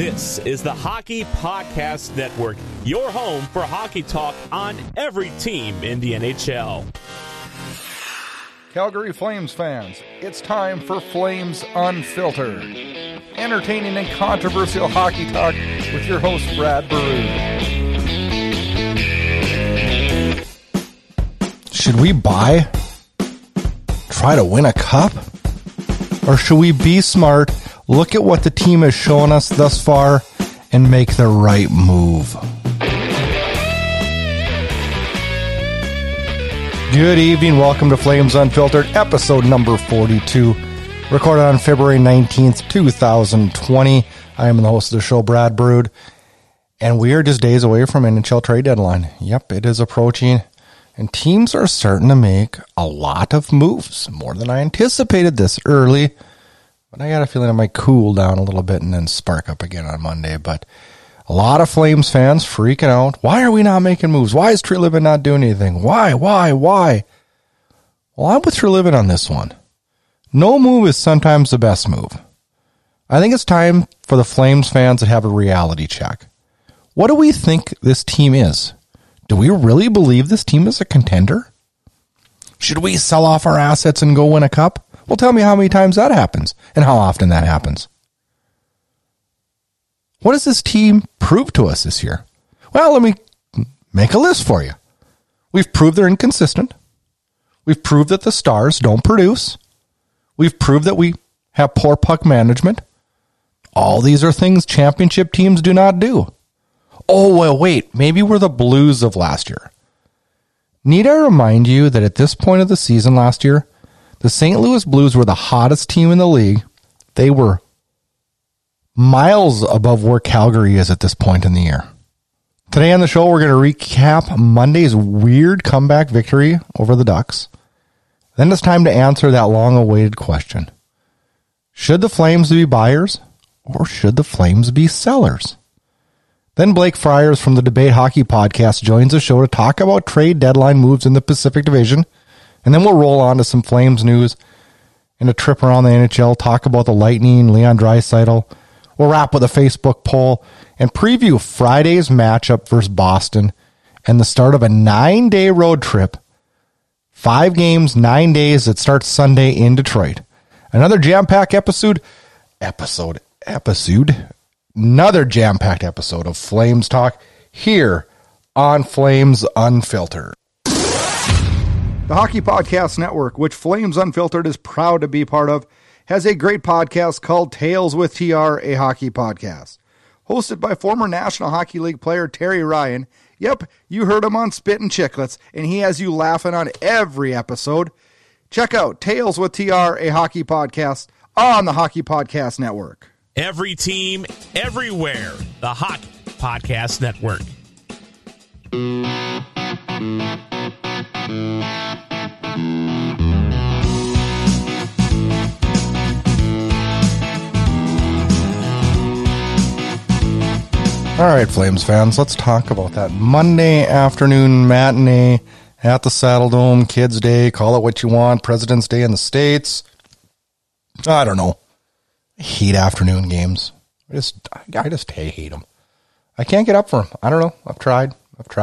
This is the Hockey Podcast Network, your home for hockey talk on every team in the NHL. Calgary Flames fans, it's time for Flames Unfiltered. Entertaining and controversial hockey talk with your host, Brad Baroud. Should we buy? Try to win a cup? Or should we be smart, look at what the team has shown us thus far, and make the right move? Good evening. Welcome to Flames Unfiltered, episode number 42, recorded on February 19th, 2020. I am the host of the show, Brad Baroud, and we are just days away from NHL trade deadline. Yep, it is approaching, and teams are starting to make a lot of moves, more than I anticipated this early. But I got a feeling it might cool down a little bit and then spark up again on Monday. But a lot of Flames fans freaking out. Why are we not making moves? Why is Treliving not doing anything? Why? Well, I'm with Treliving on this one. No move is sometimes the best move. I think it's time for the Flames fans to have a reality check. What do we think this team is? Do we really believe this team is a contender? Should we sell off our assets and go win a cup? Well, tell me how many times that happens and how often that happens. What does this team prove to us this year? Well, let me make a list for you. We've proved they're inconsistent. We've proved that the stars don't produce. We've proved that we have poor puck management. All these are things championship teams do not do. Oh, well, wait, maybe we're the Blues of last year. Need I remind you that at this point of the season last year, the St. Louis Blues were the hottest team in the league. They were miles above where Calgary is at this point in the year. Today on the show, we're going to recap Monday's weird comeback victory over the Ducks. Then it's time to answer that long-awaited question. Should the Flames be buyers or should the Flames be sellers? Then Blake Friars from the Debate Hockey Podcast joins the show to talk about trade deadline moves in the Pacific Division. And then we'll roll on to some Flames news and a trip around the NHL, talk about the Lightning, Leon Draisaitl. We'll wrap with a Facebook poll and preview Friday's matchup versus Boston and the start of a 9-day road trip. 5 games, 9 days that starts Sunday in Detroit. Another jam-packed episode. Another jam-packed episode of Flames Talk here on Flames Unfiltered. The Hockey Podcast Network, which Flames Unfiltered is proud to be part of, has a great podcast called Tales with TR, a hockey podcast. Hosted by former National Hockey League player Terry Ryan. Yep, you heard him on Spittin' Chicklets, and he has you laughing on every episode. Check out Tales with TR, a hockey podcast on the Hockey Podcast Network. Every team, everywhere. The Hockey Podcast Network. All right, Flames fans, let's talk about that Monday afternoon matinee at the Saddle Dome, Kids Day, call it what you want, President's Day in the States. I don't know. I hate afternoon games. I just hate them. I can't get up for them. I don't know. I've tried.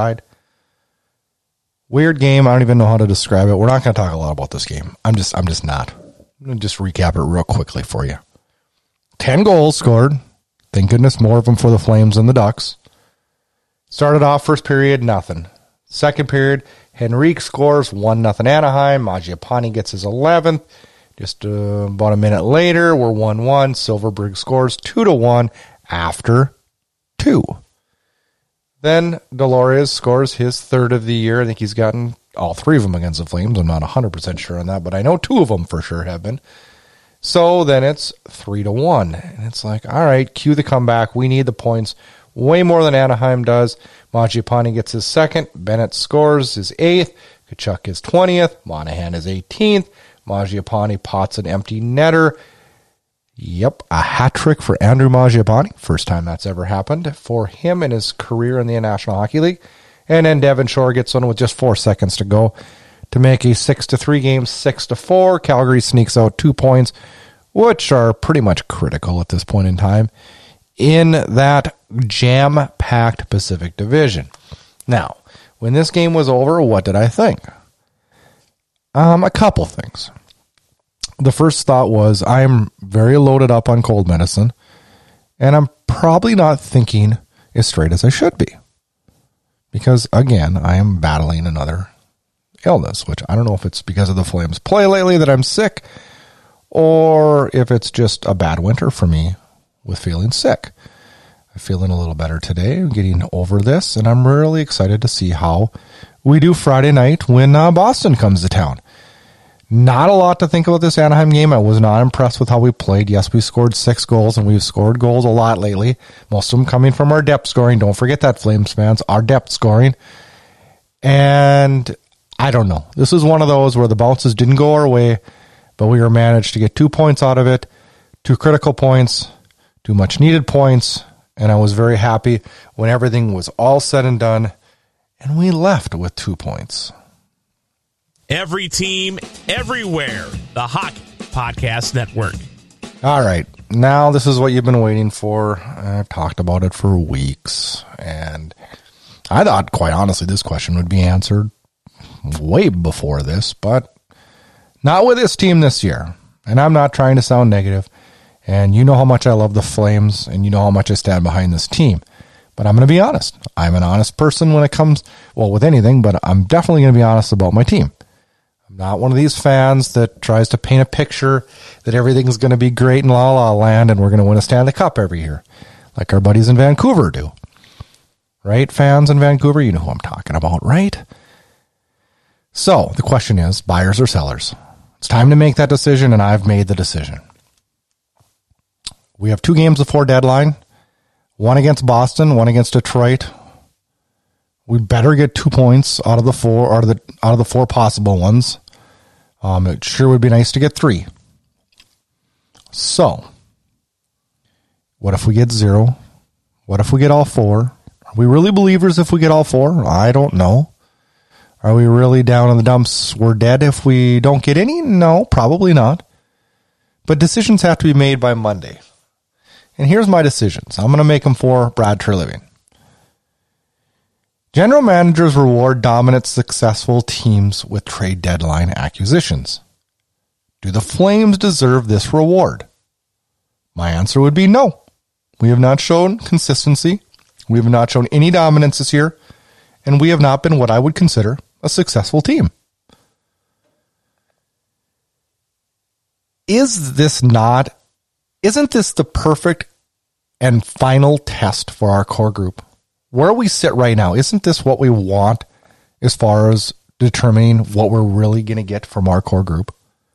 Weird game. I don't even know how to describe it. We're not going to talk a lot about this game. I'm just not. I'm going to just recap it real quickly for you. 10 goals scored. Thank goodness more of them for the Flames than the Ducks. Started off first period, nothing. Second period, Henrique scores 1-0 Anaheim. Mangiapane gets his 11th. Just about a minute later, we're 1-1. Silverberg scores 2-1 after 2. Then Delorias scores his third of the year. I think he's gotten all 3 of them against the Flames. I'm not 100% sure on that, but I know 2 of them for sure have been. So then it's 3-1. And it's like, all right, cue the comeback. We need the points way more than Anaheim does. Mangiapane gets his 2nd. Bennett scores his 8th. Tkachuk his 20th. Monahan his 18th. Mangiapane pots an empty netter. Yep, a hat trick for Andrew Mangiapane. First time that's ever happened for him in his career in the National Hockey League. And then Devon Shore gets one with just 4 seconds to go to make a 6-3 game 6-4. Calgary sneaks out 2 points, which are pretty much critical at this point in time in that jam-packed Pacific Division. Now, when this game was over, what did I think? A couple things. The first thought was I'm very loaded up on cold medicine, and I'm probably not thinking as straight as I should be. Because, again, I am battling another illness, which I don't know if it's because of the Flames play lately that I'm sick, or if it's just a bad winter for me with feeling sick. I'm feeling a little better today. I'm getting over this, and I'm really excited to see how we do Friday night when Boston comes to town. Not a lot to think about this Anaheim game. I was not impressed with how we played. Yes, we scored 6 goals, and we've scored goals a lot lately. Most of them coming from our depth scoring. Don't forget that, Flames fans, our depth scoring. And I don't know. This is one of those where the bounces didn't go our way, but we were managed to get 2 points out of it, 2 critical points, 2 much needed points, and I was very happy when everything was all said and done, and we left with 2 points. Every team, everywhere. The Hockey Podcast Network. All right. Now this is what you've been waiting for. I've talked about it for weeks, and I thought, quite honestly, this question would be answered way before this, but not with this team this year. And I'm not trying to sound negative, and you know how much I love the Flames, and you know how much I stand behind this team. But I'm going to be honest. I'm an honest person when it comes, well, with anything, but I'm definitely going to be honest about my team. I'm not one of these fans that tries to paint a picture that everything's going to be great in La La Land and we're going to win a Stanley Cup every year, like our buddies in Vancouver do. Right, fans in Vancouver? You know who I'm talking about, right? So, the question is, buyers or sellers? It's time to make that decision, and I've made the decision. We have 2 games before deadline, one against Boston, one against Detroit. We better get 2 points out of the 4 possible ones. It sure would be nice to get 3. So, what if we get 0? What if we get all 4? Are we really believers if we get all 4? I don't know. Are we really down in the dumps? We're dead if we don't get any? No, probably not. But decisions have to be made by Monday. And here's my decisions. I'm going to make them for Brad Treliving. General managers reward dominant, successful teams with trade deadline acquisitions. Do the Flames deserve this reward? My answer would be no. We have not shown consistency. We have not shown any dominance this year. And we have not been what I would consider a successful team. Isn't this the perfect and final test for our core group? Where we sit right now, isn't this what we want as far as determining what we're really going to get from our core group?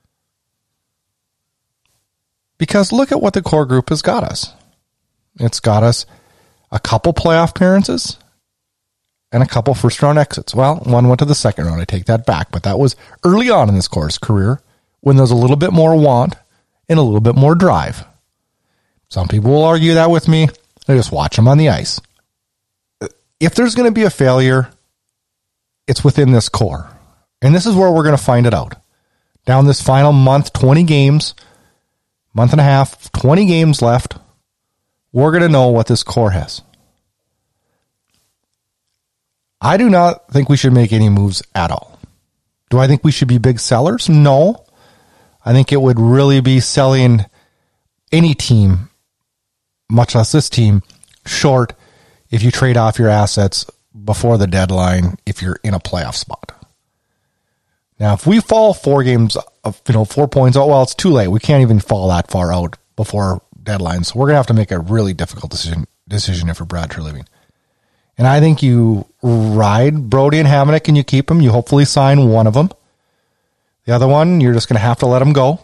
Because look at what the core group has got us. It's got us a couple playoff appearances and a couple first-round exits. Well, one went to the second round. I take that back, but that was early on in this core's career when there's a little bit more want and a little bit more drive. Some people will argue that with me. I just watch them on the ice. If there's going to be a failure, it's within this core. And this is where we're going to find it out. Down this final month, 20 games, month and a half, 20 games left, we're going to know what this core has. I do not think we should make any moves at all. Do I think we should be big sellers? No. I think it would really be selling any team, much less this team, short if you trade off your assets before the deadline if you're in a playoff spot. Now, if we fall 4 games, 4 points, oh, well, it's too late. We can't even fall that far out before deadline. So we're going to have to make a really difficult decision if we're Brad Treliving. And I think you ride Brody and Hamonic and you keep them. You hopefully sign one of them. The other one, you're just going to have to let them go.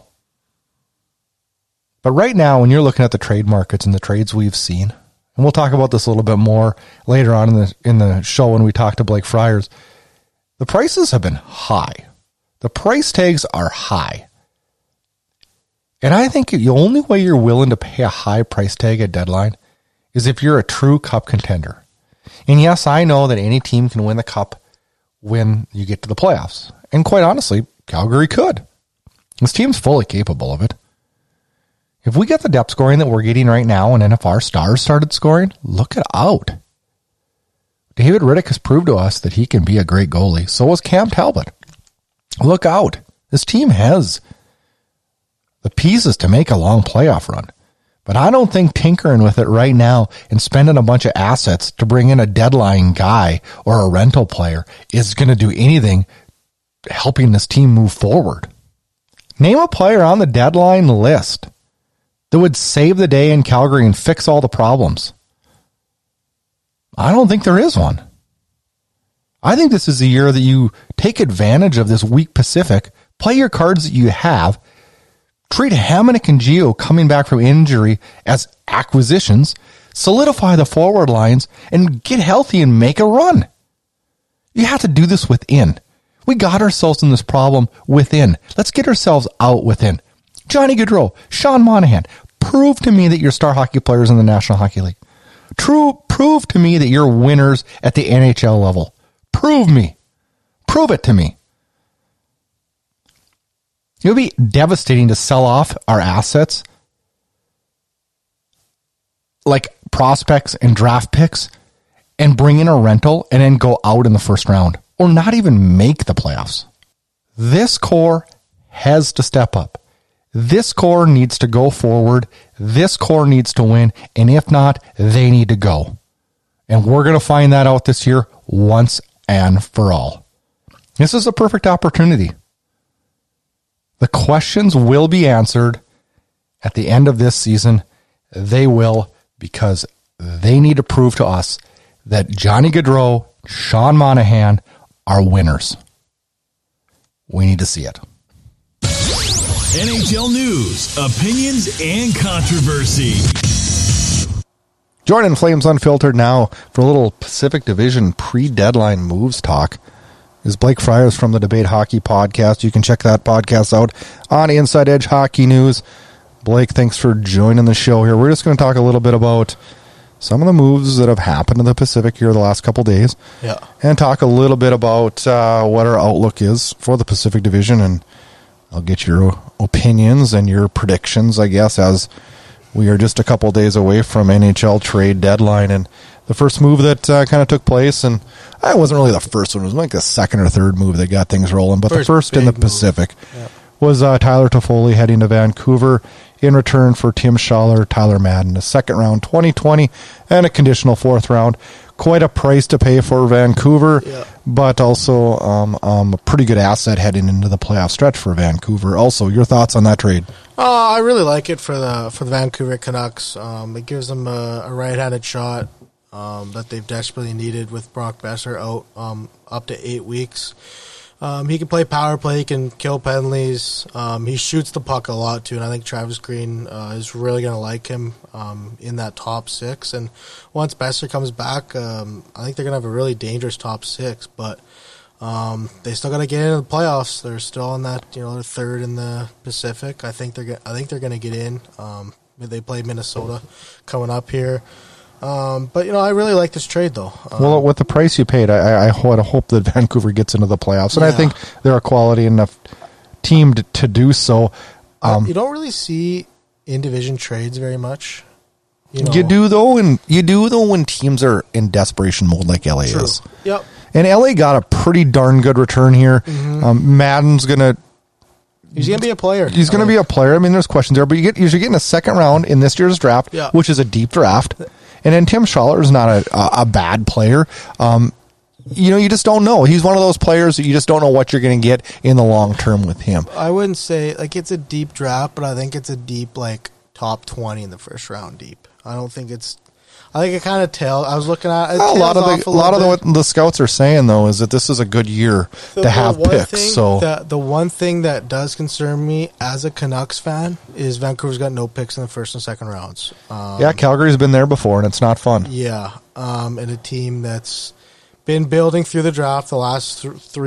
But right now, when you're looking at the trade markets and the trades we've seen, and we'll talk about this a little bit more later on in the show when we talk to Blake Friars, the prices have been high. The price tags are high. And I think the only way you're willing to pay a high price tag at deadline is if you're a true cup contender. And yes, I know that any team can win the cup when you get to the playoffs. And quite honestly, Calgary could. This team's fully capable of it. If we get the depth scoring that we're getting right now, and then if our stars started scoring, look it out. David Riddick has proved to us that he can be a great goalie. So was Cam Talbot. Look out. This team has the pieces to make a long playoff run. But I don't think tinkering with it right now and spending a bunch of assets to bring in a deadline guy or a rental player is going to do anything helping this team move forward. Name a player on the deadline list that would save the day in Calgary and fix all the problems. I don't think there is one. I think this is the year that you take advantage of this weak Pacific, play your cards that you have, treat Hamonic and Gio coming back from injury as acquisitions, solidify the forward lines, and get healthy and make a run. You have to do this within. We got ourselves in this problem within. Let's get ourselves out within. Johnny Gaudreau, Sean Monahan, prove to me that you're star hockey players in the National Hockey League. Prove to me that you're winners at the NHL level. Prove it to me. It would be devastating to sell off our assets like prospects and draft picks and bring in a rental and then go out in the first round or not even make the playoffs. This core has to step up. This core needs to go forward. This core needs to win. And if not, they need to go. And we're going to find that out this year once and for all. This is a perfect opportunity. The questions will be answered at the end of this season. They will, because they need to prove to us that Johnny Gaudreau, Sean Monahan are winners. We need to see it. NHL news, opinions, and controversy. Joining Flames Unfiltered now for a little Pacific Division pre-deadline moves talk is Blake Friars from the Debate Hockey Podcast. You can check that podcast out on Inside Edge Hockey News. Blake, thanks for joining the show here. We're just going to talk a little bit about some of the moves that have happened in the Pacific here the last couple days. Yeah. And talk a little bit about what our outlook is for the Pacific Division, and I'll get your opinions and your predictions, I guess, as we are just a couple days away from NHL trade deadline. And the first move that kind of took place, and it wasn't really the first one, it was like the second or third move that got things rolling, but the first in the Pacific was Tyler Toffoli heading to Vancouver in return for Tim Schaller, Tyler Madden, a second round 2020, and a conditional fourth round. Quite a price to pay for Vancouver, but also a pretty good asset heading into the playoff stretch for Vancouver. Also, your thoughts on that trade? I really like it for the Vancouver Canucks. It gives them a right-handed shot that they've desperately needed with Brock Besser out up to 8 weeks. He can play power play, he can kill penalties. He shoots the puck a lot too, and I think Travis Green is really going to like him in that top six. And once Besser comes back, I think they're going to have a really dangerous top six. But they still got to get into the playoffs. They're still in that, they're third in the Pacific. I think they're going to get in. They play Minnesota coming up here. But, I really like this trade, though. Well, with the price you paid, I would hope that Vancouver gets into the playoffs. And I think they're a quality enough team to do so. You don't really see in-division trades very much. You do, though, when teams are in desperation mode like LA is. Yep. And LA got a pretty darn good return here. Mm-hmm. Madden's going to... He's going to be a player. He's going to be a player. I mean, there's questions there, but you're getting a second round in this year's draft, which is a deep draft. And then Tim Schaller is not a bad player. You just don't know. He's one of those players that you just don't know what you're going to get in the long term with him. I wouldn't say it's a deep draft, but I think it's a deep top 20 in the first round deep. I think it kind of tells. I was looking at it. A lot of what the scouts are saying though is that this is a good year to have picks. The one thing that does concern me as a Canucks fan is Vancouver's got no picks in the first and second rounds. Calgary's been there before, and it's not fun. Yeah, and a team that's been building through the draft the last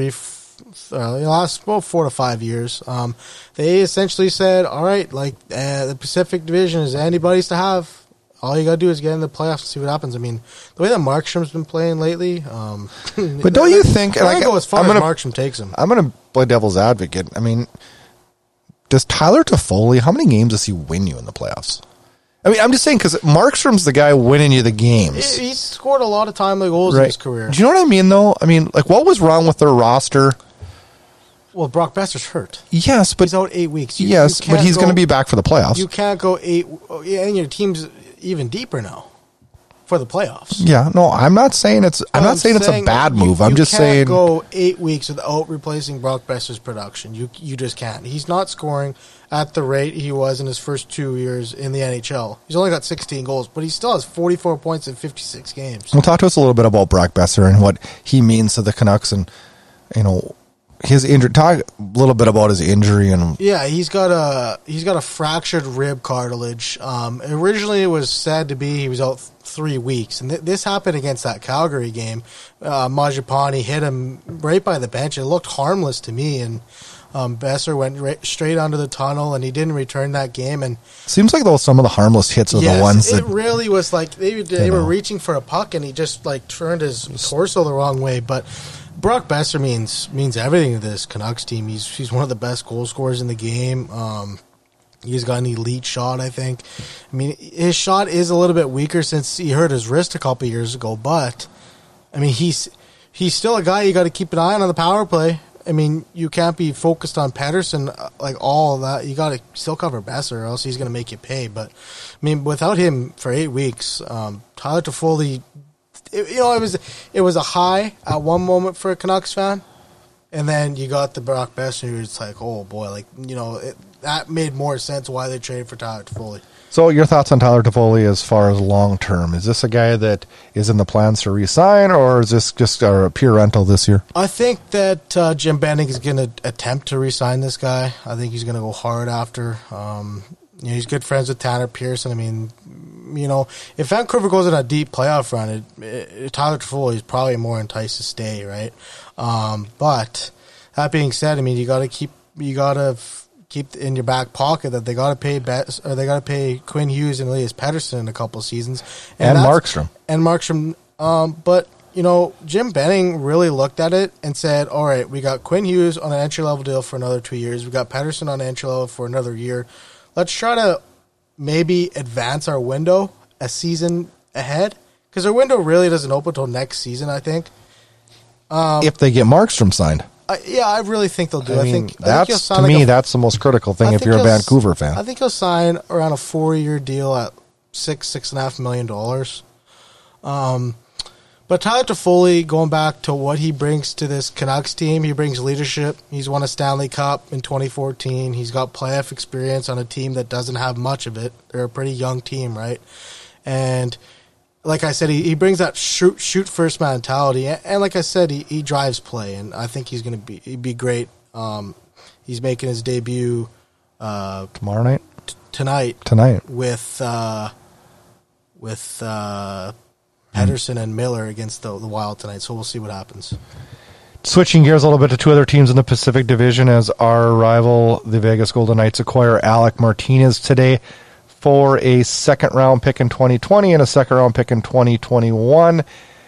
4 to 5 years. They essentially said, "All right, the Pacific Division is anybody's to have. All you got to do is get in the playoffs and see what happens." I mean, the way that Markstrom's been playing lately. But don't you think... I go as far as Markstrom takes him. I'm going to play devil's advocate. I mean, does Tyler Toffoli, how many games does he win you in the playoffs? I mean, I'm just saying because Markstrom's the guy winning you the games. He's scored a lot of timely goals in his career. Do you know what I mean, though? I mean, like, what was wrong with their roster? Well, Brock Besser's hurt. Yes, but he's out 8 weeks. But he's going to be back for the playoffs. You can't go 8. Yeah, and your team's even deeper now for the playoffs. Yeah, no, I'm not saying it's. I'm not saying it's a bad move. I'm just saying you can't go 8 weeks without replacing Brock Besser's production. You just can't. He's not scoring at the rate he was in his first 2 years in the NHL. He's only got 16 goals, but he still has 44 points in 56 games. Well, talk to us a little bit about Brock Besser and what he means to the Canucks, and his injury. Talk a little bit about his injury and he's got a fractured rib cartilage. Originally, it was said to be he was out 3 weeks, and this happened against that Calgary game. Mangiapane hit him right by the bench. It looked harmless to me, and Besser went straight under the tunnel, and he didn't return that game. And seems like though some of the harmless hits are the ones that it really was like they were reaching for a puck, and he just like turned his torso the wrong way, but. Brock Besser means everything to this Canucks team. He's one of the best goal scorers in the game. He's got an elite shot, I think. I mean, his shot is a little bit weaker since he hurt his wrist a couple years ago, but I mean, he's still a guy you got to keep an eye on the power play. I mean, you can't be focused on Pettersson like all of that. You got to still cover Besser, or else he's going to make you pay. But I mean, without him for 8 weeks, Tyler Toffoli. It was a high at one moment for a Canucks fan, and then you got the Brock Besser, who it's like, oh boy, that made more sense why they traded for Tyler Toffoli. So your thoughts on Tyler Toffoli as far as long term? Is this a guy that is in the plans to re-sign, or is this just a pure rental this year? I think that Jim Benning is going to attempt to re-sign this guy. I think he's going to go hard after. He's good friends with Tanner Pearson. I mean, if Vancouver goes on a deep playoff run, Tyler Toffoli is probably more enticed to stay, right? But that being said, I mean, you got to keep in your back pocket that they got to pay Quinn Hughes and Elias Pettersson in a couple of seasons, and Markstrom. But Jim Benning really looked at it and said, all right, we got Quinn Hughes on an entry-level deal for another 2 years. We got Pettersson on an entry-level for another year. Let's try to maybe advance our window a season ahead, because our window really doesn't open until next season, I think. If they get Markstrom signed. I really think they'll do. I think that's the most critical thing if you're a Vancouver fan. I think he'll sign around a 4-year deal at $6.5 million. But Tyler Toffoli, going back to what he brings to this Canucks team, he brings leadership. He's won a Stanley Cup in 2014. He's got playoff experience on a team that doesn't have much of it. They're a pretty young team, right? And like I said, he brings that shoot first mentality. And like I said, he drives play, and I think he'd be great. He's making his debut tomorrow night, tonight with Pettersson and Miller against the Wild tonight, so we'll see what happens. Switching gears a little bit to two other teams in the Pacific Division, as our rival, the Vegas Golden Knights, acquire Alec Martinez today for a second-round pick in 2020 and a second-round pick in 2021.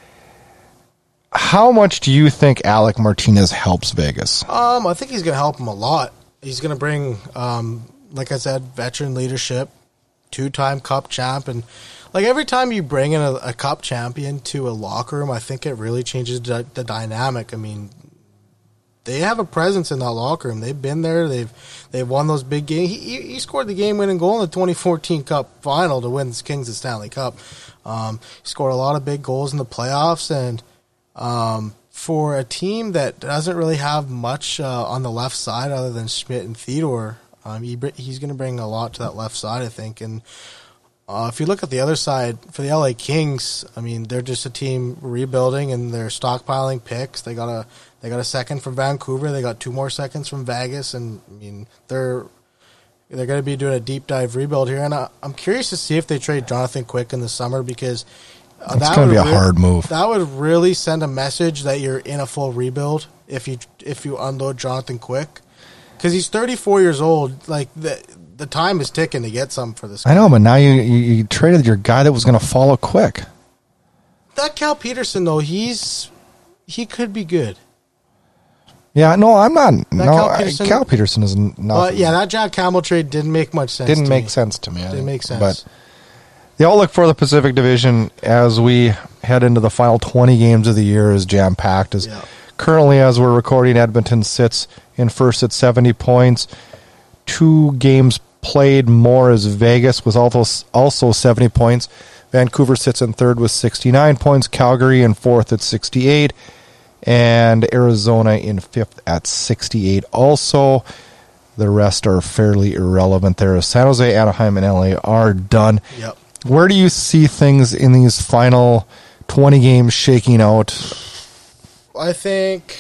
How much do you think Alec Martinez helps Vegas? I think he's going to help him a lot. He's going to bring, like I said, veteran leadership, 2-time Cup champ, and every time you bring in a Cup champion to a locker room, I think it really changes the dynamic. I mean, they have a presence in that locker room. They've been there. They've won those big games. He scored the game-winning goal in the 2014 Cup final to win the Kings the Stanley Cup. He scored a lot of big goals in the playoffs, and for a team that doesn't really have much on the left side other than Schmidt and Theodore, he's going to bring a lot to that left side, I think, and if you look at the other side, for the LA Kings, I mean, they're just a team rebuilding, and they're stockpiling picks. They got a second from Vancouver. They got 2 more seconds from Vegas, and I mean, they're going to be doing a deep dive rebuild here. And I'm curious to see if they trade Jonathan Quick in the summer, because it's going to be a hard move. That would really send a message that you're in a full rebuild if you unload Jonathan Quick, because he's 34 years old. Like the time is ticking to get something for this guy. I know, but now you traded your guy that was going to follow Quick. That Cal Peterson, though, he could be good. Yeah, no, I'm not. Cal Peterson is not. But yeah, that Jack Campbell trade didn't make much sense. Didn't make sense to me. Didn't make sense. But the outlook for the Pacific Division as we head into the final 20 games of the year is jam-packed. Currently, as we're recording, Edmonton sits in first at 70 points. 2 games played more as Vegas with also 70 points. Vancouver sits in third with 69 points. Calgary in fourth at 68. And Arizona in fifth at 68. Also, the rest are fairly irrelevant there. San Jose, Anaheim, and LA are done. Yep. Where do you see things in these final 20 games shaking out? I think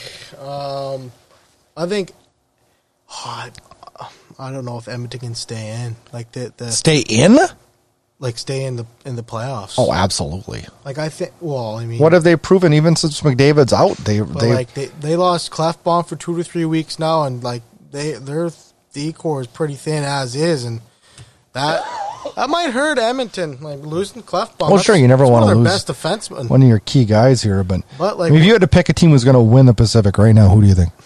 I don't know if Edmonton can stay in. Like Stay in? Like stay in the playoffs. Oh, absolutely. Like I think. Well, I mean, what have they proven? Even since McDavid's out, they lost Klefbom for 2 to 3 weeks now, and like their D-core is pretty thin as is, and that might hurt Edmonton. Like losing Klefbom. Well, sure, you never want to lose best defenseman, one of your key guys here. But like, I mean, if you had to pick a team who's going to win the Pacific right now, who do you think?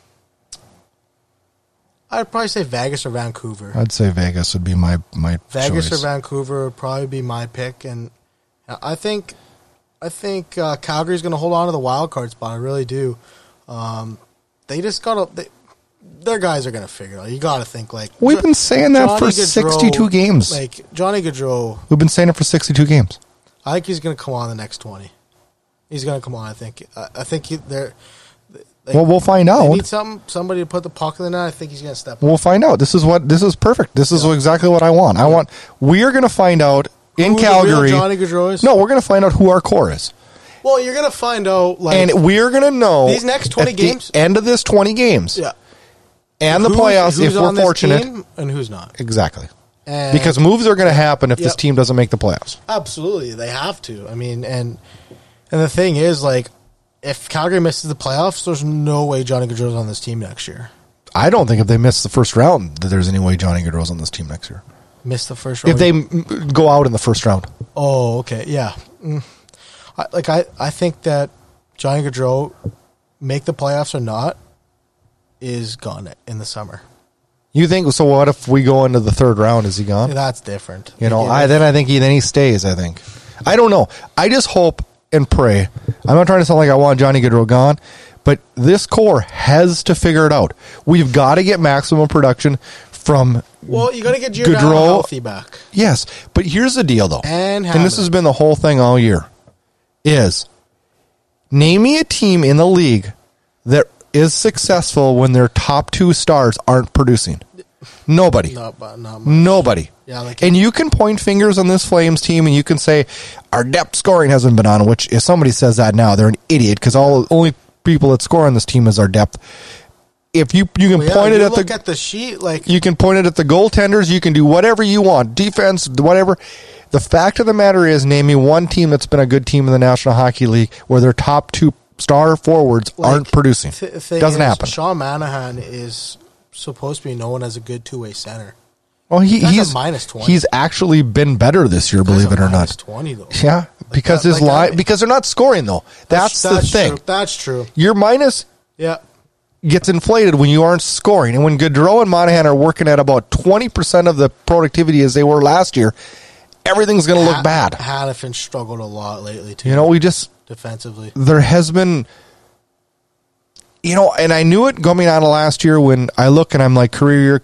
I'd probably say Vegas or Vancouver. I'd say Vegas would be my Vegas choice. or Vancouver would probably be my pick, and I think Calgary's going to hold on to the wild card spot. I really do. They just got to. Their guys are going to figure it out. You got to think like we've been saying that Johnny for Gaudreau, 62 games. Like Johnny Gaudreau, we've been saying it for 62 games. I think he's going to come on the next 20. He's going to come on. I think they're. Well, we'll find out. They need somebody to put the puck in the net. I think he's going to step up. We'll find out. This is perfect. This is exactly what I want. We are going to find out in Calgary. Johnny Gaudreau is? No, we're going to find out who our core is. Well, you're going to find out. Like, and we're going to know these next 20 games. The end of this 20 games. Yeah. And the playoffs, if we're fortunate. Team and who's not. Exactly. Because moves are going to happen if this team doesn't make the playoffs. Absolutely. They have to. I mean, and the thing is, like, if Calgary misses the playoffs, there's no way Johnny Gaudreau's on this team next year. I don't think if they miss the first round that there's any way Johnny Gaudreau's on this team next year. Miss the first round? If they go out in the first round. Oh, okay. Yeah. I think that Johnny Gaudreau, make the playoffs or not, is gone in the summer. You think so? What if we go into the third round? Is he gone? Yeah, that's different. Then he stays. I think. I don't know. I just hope and pray. I'm not trying to sound like I want Johnny Gaudreau gone, but this core has to figure it out. We've got to get maximum production from. Well, you got to get Giordano healthy back. Yes, but here's the deal, though, and this has been the whole thing all year. Is name me a team in the league that is successful when their top 2 stars aren't producing. Nobody. Not much. Nobody. Yeah, and you can point fingers on this Flames team and you can say our depth scoring hasn't been on, which if somebody says that now, they're an idiot because only people that score on this team is our depth. If you can point it at the sheet, like you can point it at the goaltenders, you can do whatever you want, defense, whatever. The fact of the matter is, name me one team that's been a good team in the National Hockey League where their top 2 star forwards aren't producing. Doesn't happen. Sean Monahan is supposed to be known as a good two-way center. Well, he's a minus 20. He's actually been better this year, believe it or not. -20 though. Yeah, because because they're not scoring though. That's the thing. True. That's true. Your minus gets inflated when you aren't scoring, and when Gaudreau and Monahan are working at about 20% of the productivity as they were last year, everything's going to look bad. Hanifin struggled a lot lately too. We just defensively. There has been. And I knew it coming out of last year when I look and I'm like, career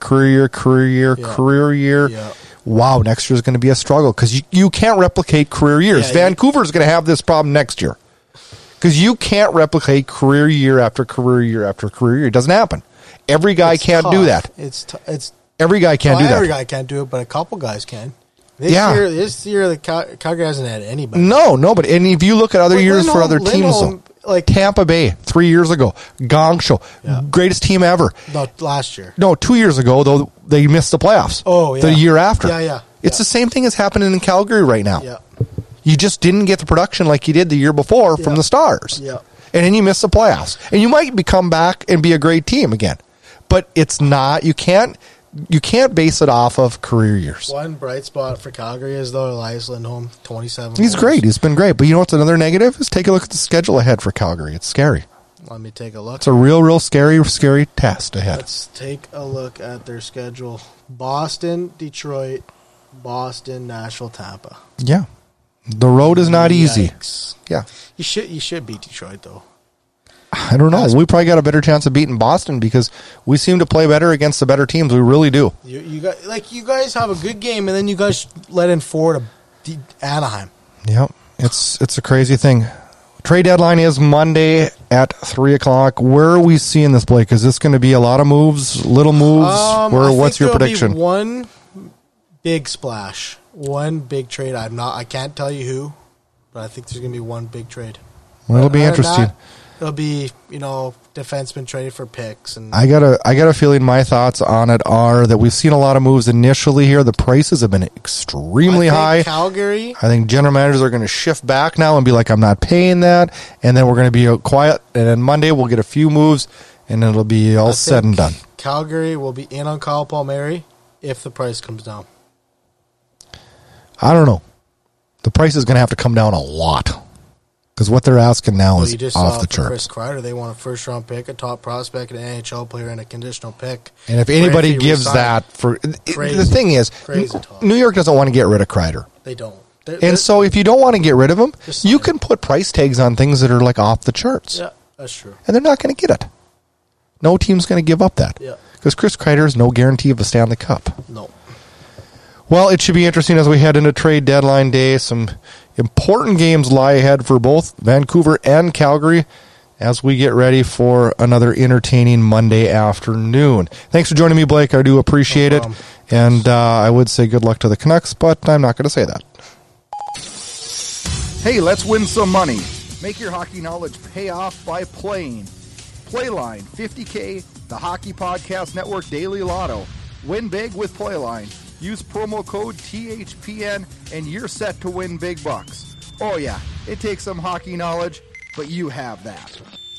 year. Yeah. Wow, next year is going to be a struggle because you can't replicate career years. Yeah, Vancouver's going to have this problem next year because you can't replicate career year after career year after career year. It doesn't happen. Every guy can't do that. Every guy can't do that. Every guy can't do it, but a couple guys can. This year, the Calgary hasn't had anybody. No, nobody. And if you look at other years for other teams, like Tampa Bay 3 years ago, Gong Show, greatest team ever. Not last year. No, 2 years ago, though, they missed the playoffs. Oh, yeah. The year after. Yeah. It's the same thing as happening in Calgary right now. Yeah. You just didn't get the production like you did the year before from the Stars. Yeah. And then you miss the playoffs. And you might come back and be a great team again. But it's not, you can't base it off of career years. One bright spot for Calgary is, though, Elias Lindholm, 27 He's goals. Great. He's been great. But you know what's another negative? Is take a look at the schedule ahead for Calgary. It's scary. Let me take a look. It's a real scary test ahead. Let's take a look at their schedule. Boston, Detroit, Boston, Nashville, Tampa. Yeah. The road is not easy. Yikes. Yeah. You should beat Detroit, though. I don't know. We probably got a better chance of beating Boston because we seem to play better against the better teams. We really do. You guys have a good game, and then you guys let in 4 to Anaheim. Yep. It's a crazy thing. Trade deadline is Monday at 3 o'clock. Where are we seeing this, Blake? Is this going to be a lot of moves, little moves? What's your prediction? Be one big splash, one big trade. I can't tell you who, but I think there's going to be one big trade. Well, it'll be interesting. It'll be, defensemen traded for picks, and I got a feeling my thoughts on it are that we've seen a lot of moves initially here. The prices have been extremely high. Calgary. I think general managers are going to shift back now and be like, I'm not paying that, and then we're going to be quiet. And then Monday we'll get a few moves, and it'll be all said and done. Calgary will be in on Kyle Palmieri if the price comes down. I don't know. The price is going to have to come down a lot. Because what they're asking now is off the charts. Chris Kreider, they want a first-round pick, a top prospect, an NHL player, and a conditional pick. And if anybody gives that the thing is, New York doesn't want to get rid of Kreider. They don't. So if you don't want to get rid of him, you can put price tags on things that are like off the charts. Yeah, that's true. And they're not going to get it. No team's going to give up that. Yeah. Because Chris Kreider is no guarantee of a Stanley Cup. No. Well, it should be interesting as we head into trade deadline day. Some important games lie ahead for both Vancouver and Calgary as we get ready for another entertaining Monday afternoon. Thanks for joining me, Blake. I do appreciate it. And I would say good luck to the Canucks, but I'm not going to say that. Hey, let's win some money. Make your hockey knowledge pay off by playing. Playline, 50K, the Hockey Podcast Network Daily Lotto. Win big with Playline. Use promo code THPN and you're set to win big bucks. Oh yeah, it takes some hockey knowledge, but you have that.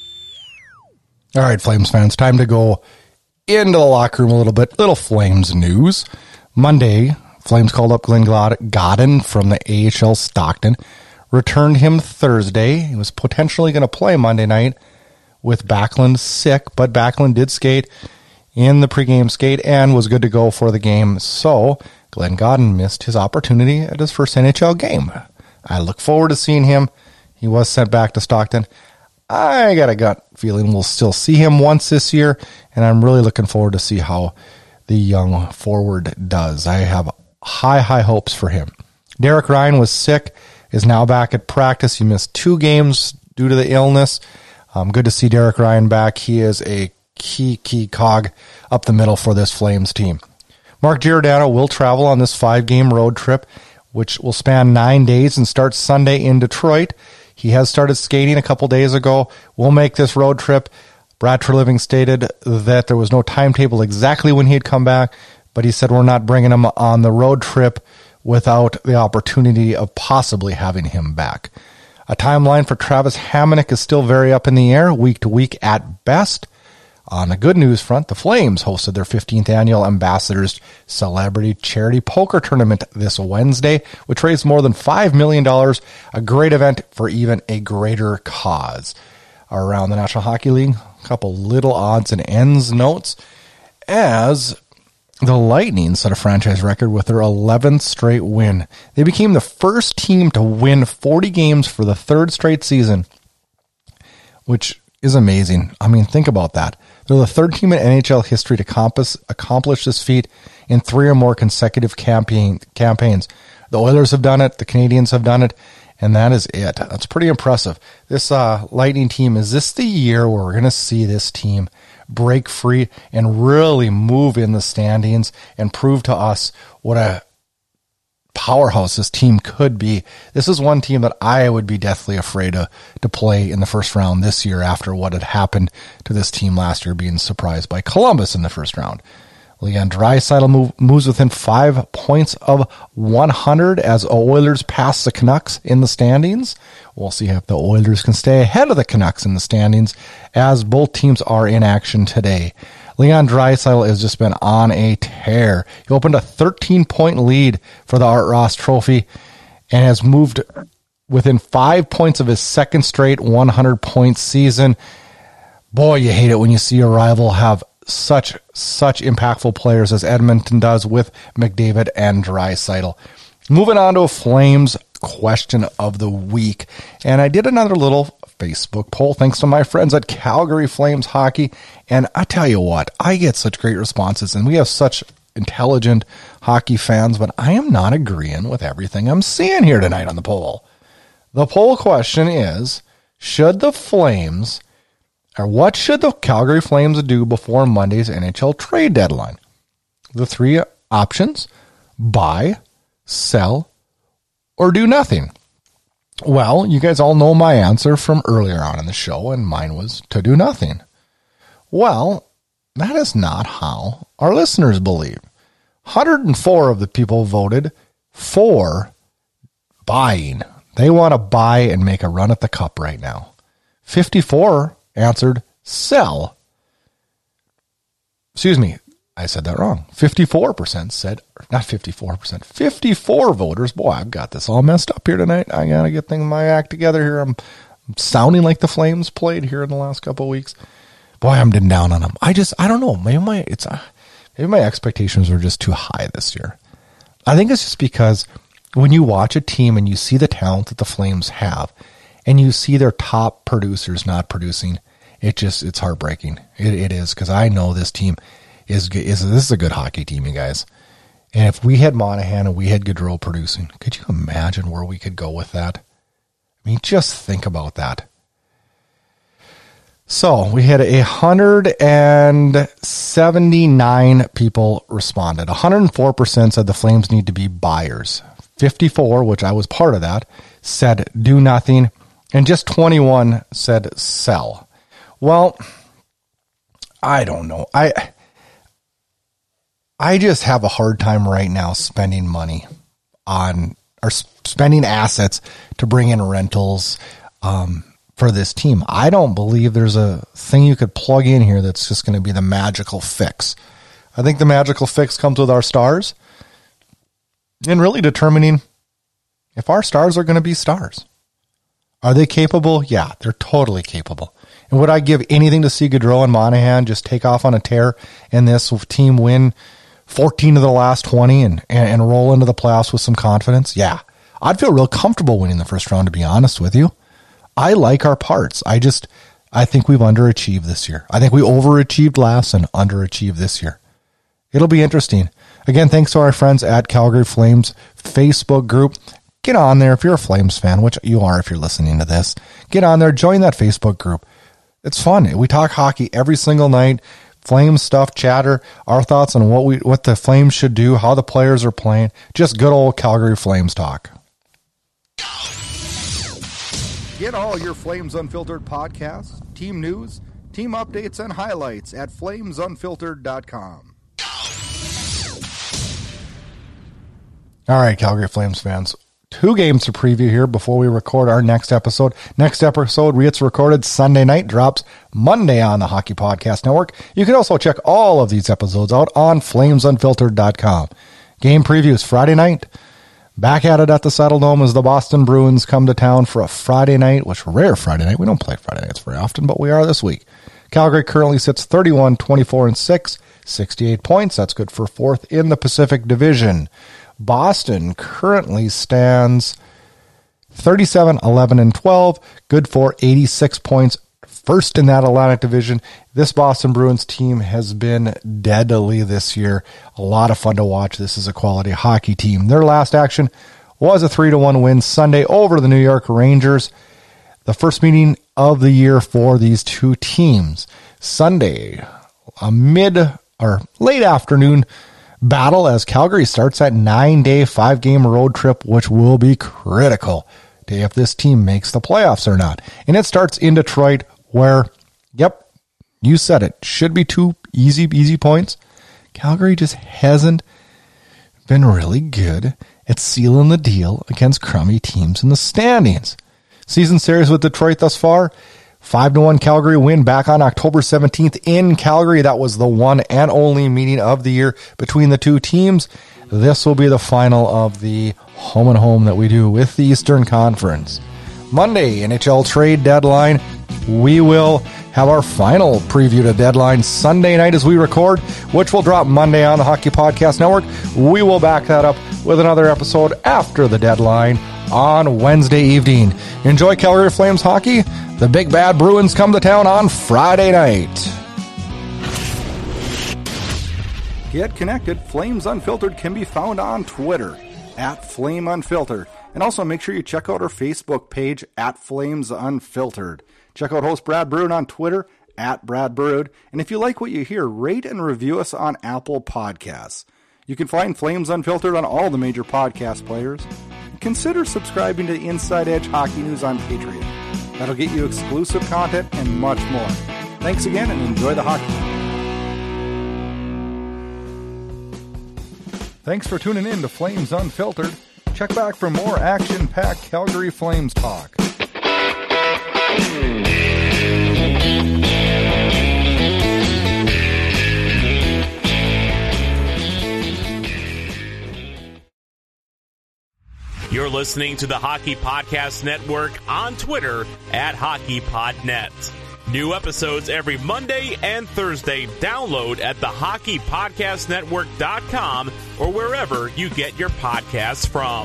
All right, Flames fans, time to go into the locker room a little bit. Little Flames news. Monday, Flames called up Glenn Godden from the AHL Stockton. Returned him Thursday. He was potentially going to play Monday night with Backlund sick, but Backlund did skate in the pregame skate and was good to go for the game. So Glenn Godden missed his opportunity at his first NHL game. I look forward to seeing him. He was sent back to Stockton. I got a gut feeling we'll still see him once this year, and I'm really looking forward to see how the young forward does. I have high hopes for him. Derek Ryan was sick, is now back at practice. He missed 2 games due to the illness. Good to see Derek Ryan back. He is a key cog up the middle for this Flames team. Mark Giordano will travel on this 5-game road trip, which will span 9 days and start Sunday in Detroit. He has started skating a couple days ago. We'll make this road trip. Brad Treliving stated that there was no timetable exactly when he'd come back, but he said we're not bringing him on the road trip without the opportunity of possibly having him back. A timeline for Travis Hamonic is still very up in the air, week to week at best. On the good news front, the Flames hosted their 15th annual Ambassadors Celebrity Charity Poker Tournament this Wednesday, which raised more than $5 million, a great event for even a greater cause. Around the National Hockey League, a couple little odds and ends notes, as the Lightning set a franchise record with their 11th straight win. They became the first team to win 40 games for the 3rd straight season, which is amazing. I mean, think about that. They're the 3rd team in NHL history to accomplish this feat in 3 or more consecutive campaigns. The Oilers have done it. The Canadiens have done it. And that is it. That's pretty impressive. This Lightning team, is this the year where we're going to see this team break free and really move in the standings and prove to us what a powerhouse this team could be? This is one team that I would be deathly afraid to play in the first round this year after what had happened to this team last year, being surprised by Columbus in the first round. Leon Draisaitl moves within 5 points of 100 as Oilers pass the Canucks in the standings. We'll see if the Oilers can stay ahead of the Canucks in the standings as both teams are in action today. Leon Draisaitl has just been on a tear. He opened a 13-point lead for the Art Ross Trophy and has moved within 5 points of his second straight 100-point season. Boy, you hate it when you see a rival have such impactful players as Edmonton does with McDavid and Draisaitl. Moving on to a Flames question of the week. And I did another little Facebook poll thanks to my friends at Calgary Flames Hockey. And I tell you what, I get such great responses, and we have such intelligent hockey fans, but I am not agreeing with everything I'm seeing here tonight on the poll. The poll question is, what should the Calgary Flames do before Monday's NHL trade deadline? The three options: buy, sell, or do nothing. Well, you guys all know my answer from earlier on in the show, and mine was to do nothing. Well, that is not how our listeners believe. 104 of the people voted for buying. They want to buy and make a run at the cup right now. 54 answered sell. Excuse me, I said that wrong. 54% said, not 54%, 54 voters. Boy, I've got this all messed up here tonight. I got to get my act together here. I'm sounding like the Flames played here in the last couple of weeks. Boy, I'm down on them. I don't know. Maybe my expectations were just too high this year. I think it's just because when you watch a team and you see the talent that the Flames have, and you see their top producers not producing, it's heartbreaking. It is, because I know this team this is a good hockey team, you guys. And if we had Monahan and we had Gaudreau producing, could you imagine where we could go with that? I mean, just think about that. So we had 179 people responded. 104% said the Flames need to be buyers. 54, which I was part of that, said do nothing. And just 21 said sell. Well, I don't know. I just have a hard time right now spending money on, or spending assets to bring in rentals for this team. I don't believe there's a thing you could plug in here that's just going to be the magical fix. I think the magical fix comes with our stars and really determining if our stars are going to be stars. Are they capable? Yeah, they're totally capable. And would I give anything to see Gaudreau and Monahan just take off on a tear and this team win 14 of the last 20 and roll into the playoffs with some confidence? Yeah, I'd feel real comfortable winning the first round, to be honest with you. I like our parts. I think we've underachieved this year. I think we overachieved last and underachieved this year. It'll be interesting. Again, thanks to our friends at Calgary Flames Facebook group. Get on there if you're a Flames fan, which you are if you're listening to this. Get on there, join that Facebook group. It's fun. We talk hockey every single night. Flames stuff, chatter, our thoughts on what the Flames should do, how the players are playing. Just good old Calgary Flames talk. Get all your Flames Unfiltered podcasts, team news, team updates, and highlights at flamesunfiltered.com. All right, Calgary Flames fans. 2 games to preview here before we record our next episode. Next episode, it's recorded Sunday night, drops Monday on the Hockey Podcast Network. You can also check all of these episodes out on flamesunfiltered.com. Game previews Friday night. Back at it at the Saddle Dome as the Boston Bruins come to town for a Friday night, which rare Friday night. We don't play Friday nights very often, but we are this week. Calgary currently sits 31, 24, and 6, 68 points. That's good for 4th in the Pacific Division. Boston currently stands 37, 11, and 12, good for 86 points, first in that Atlantic Division. This Boston Bruins team has been deadly this year. A lot of fun to watch. This is a quality hockey team. Their last action was a 3-1 win Sunday over the New York Rangers. The first meeting of the year for these two teams. Sunday, a late afternoon battle as Calgary starts that 9-day, 5-game road trip, which will be critical to if this team makes the playoffs or not. And it starts in Detroit where, yep, you said it, should be 2 easy points. Calgary just hasn't been really good at sealing the deal against crummy teams in the standings. Season series with Detroit thus far, 5-1 Calgary win back on October 17th in Calgary. That was the one and only meeting of the year between the two teams. This will be the final of the home and home that we do with the Eastern Conference. Monday, NHL trade deadline. We will have our final preview to deadline Sunday night as we record, which will drop Monday on the Hockey Podcast Network. We will back that up with another episode after the deadline on Wednesday evening. Enjoy Calgary Flames hockey. The Big Bad Bruins come to town on Friday night. Get connected. Flames Unfiltered can be found on Twitter @FlameUnfiltered. And also make sure you check out our Facebook page @FlamesUnfiltered. Check out host Brad Brood on Twitter @BradBrood. And if you like what you hear, rate and review us on Apple Podcasts. You can find Flames Unfiltered on all the major podcast players. Consider subscribing to Inside Edge Hockey News on Patreon. That'll get you exclusive content and much more. Thanks again and enjoy the hockey. Thanks for tuning in to Flames Unfiltered. Check back for more action-packed Calgary Flames talk. You're listening to the Hockey Podcast Network on Twitter @HockeyPodNet. New episodes every Monday and Thursday. Download at thehockeypodcastnetwork.com or wherever you get your podcasts from.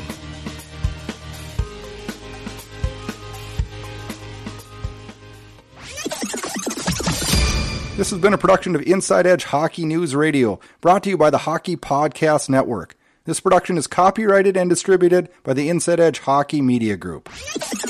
This has been a production of Inside Edge Hockey News Radio, brought to you by the Hockey Podcast Network. This production is copyrighted and distributed by the Inside Edge Hockey Media Group.